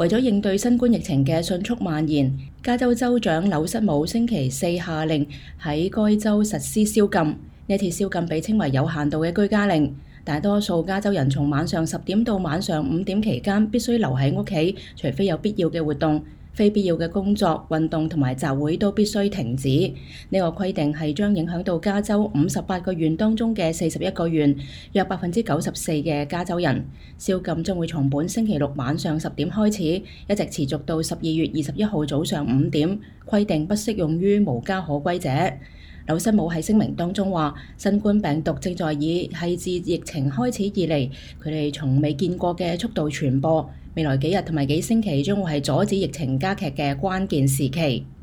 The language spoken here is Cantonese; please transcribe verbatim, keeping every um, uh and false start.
為咗應對新冠疫情嘅迅速蔓延，加州州長紐瑟姆星期四下令喺該州實施宵禁。呢次宵禁被稱為有限度嘅居家令，大多數加州人從晚上十點到晚上五點期間必須留喺屋企，除非有必要嘅活動。非必要嘅工作、運動同埋集會都必須停止。呢個規定係將影響到加州五十八個縣當中嘅四十一個縣，約百分之九十四嘅加州人。宵禁將會從本星期六晚上十點開始，一直持續到十二月二十一號早上五點。規定不適用於無家可歸者。紐瑟姆喺聲明當中話，新冠病毒正在以係自疫情開始以嚟，佢哋從未見過嘅速度傳播。未來幾日同埋幾星期將會係阻止疫情加劇嘅關鍵時期。